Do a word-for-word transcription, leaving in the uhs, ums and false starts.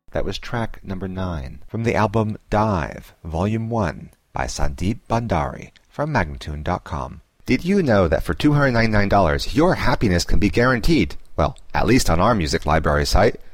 That was track number nine from the album Dive, Volume one by Sandeep Bhandari from Magnatune dot com. Did you know that for two hundred ninety-nine dollars your happiness can be guaranteed? Well, at least on our music library site.